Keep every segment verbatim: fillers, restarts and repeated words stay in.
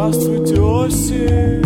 Здравствуйте, осень,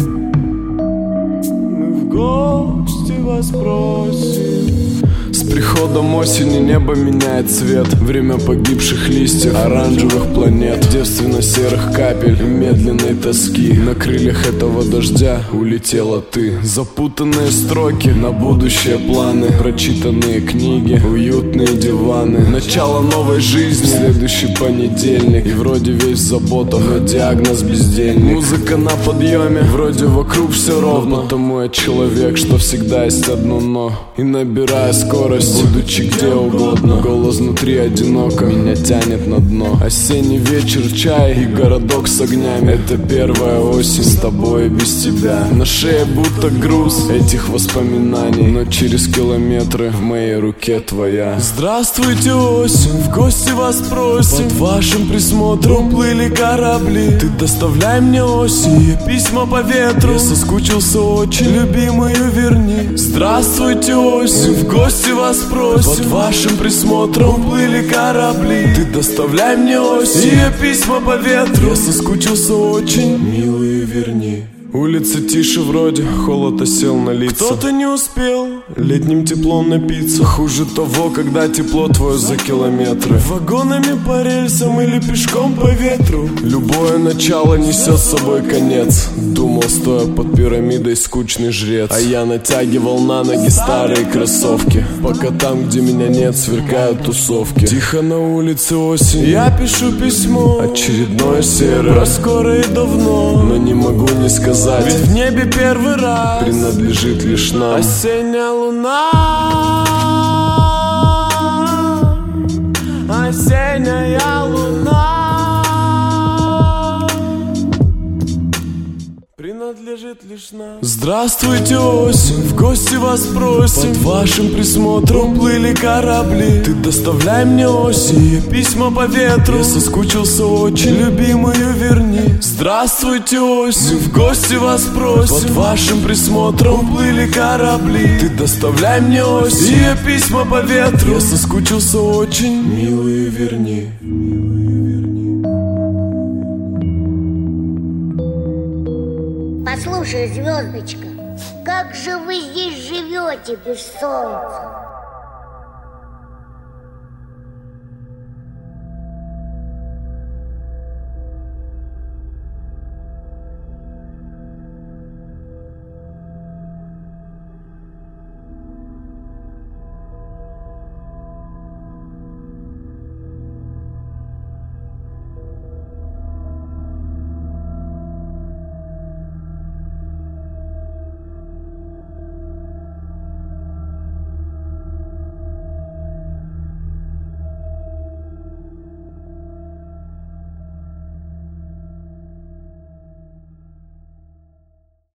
мы в гости вас просим. С приходом осени небо меняет цвет. Время погибших листьев, оранжевых планет, девственно-серых капель и медленной тоски. На крыльях этого дождя улетела ты. Запутанные строки, на будущее планы, прочитанные книги, уютные диваны. Начало новой жизни, следующий понедельник. И вроде весь в заботах, но диагноз бездельник. Музыка на подъеме, вроде вокруг все ровно. Потому я человек, что всегда есть одно но. И набирая скорость, будучи где угодно, голос внутри одиноко меня тянет на дно. Осенний вечер, чай и городок с огнями. Это первая осень с тобой и без тебя. На шее будто груз этих воспоминаний, но через километры в моей руке твоя. Здравствуйте, осень, в гости вас просим. Под вашим присмотром плыли корабли. Ты доставляй мне осень, письма по ветру. Я соскучился очень, любимую верни. Здравствуйте, осень, в гости вас просим. Под вашим присмотром плыли корабли. Ты доставляй мне осень, письма по ветру. Я соскучился очень, милые верни. Улица тише вроде, холод осел на лица. Кто-то не успел летним теплом напиться. Хуже того, когда тепло твое за километры. Вагонами по рельсам или пешком по ветру. Любое начало несет с собой конец. Думал, стоя под пирамидой, скучный жрец. А я натягивал на ноги старые кроссовки. Пока там, где меня нет, сверкают тусовки. Тихо на улице осень, я пишу письмо. Очередное серое, про скоро и давно. Но не могу не сказать, ведь в небе первый раз принадлежит лишь нам. Осенняя луна, осенняя луна принадлежит лишь нам. Здравствуйте, осень, в гости вас просим. Под вашим присмотром плыли корабли. Ты доставляй мне осень, письма по ветру. Я соскучился очень, любимую верни. Здравствуйте, осень, в гости вас просим. Под вашим присмотром плыли корабли. Ты доставляй мне осень, письма по ветру. Я соскучился очень, милые верни. Послушай, звездочка, как же вы здесь живете без солнца?